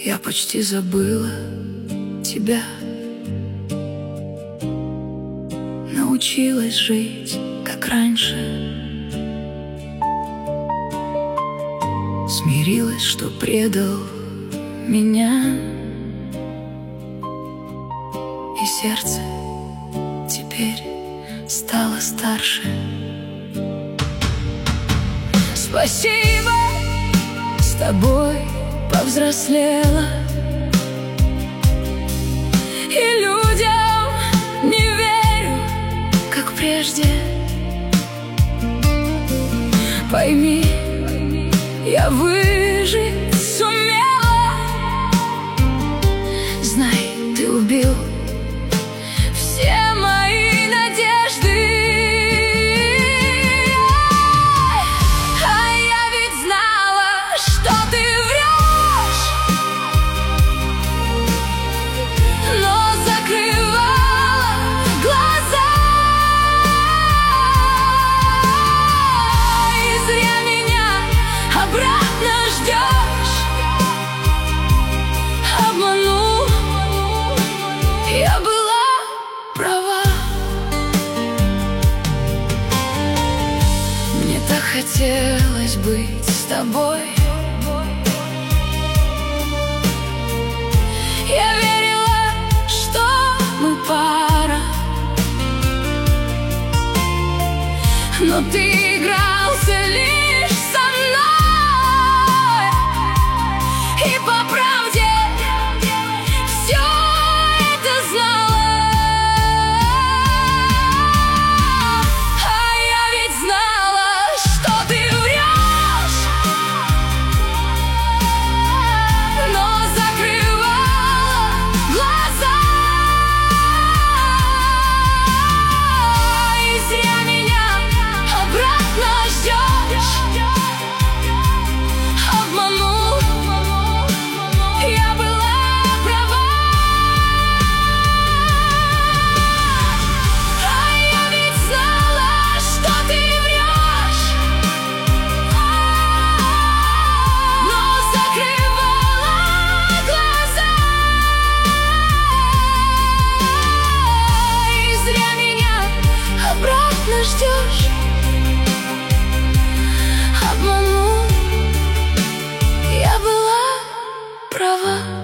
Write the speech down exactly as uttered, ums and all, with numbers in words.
Я почти забыла тебя, научилась жить, как раньше, смирилась, что предал меня, и сердце теперь стало старше. Спасибо, с тобой повзрослела, и людям не верю, как прежде. Пойми, я выжить сумела. Знай, ты убил все мои надежды. А я ведь знала, что ты врешь, но закрывала глаза. И зря меня обратно ждешь. Обманул, я была права. Мне так хотелось быть с тобой. Я верила, что мы пара, но ты игрался лишь со мной. И по правде все это знала. А я ведь знала, что ты врешь, но закрывала глаза. И зря меня обратно ждешь. Обманул, я была права. А я ведь знала, что ты врешь, но закрывала глаза. И зря меня обратно ждешь. Обманул, я была права.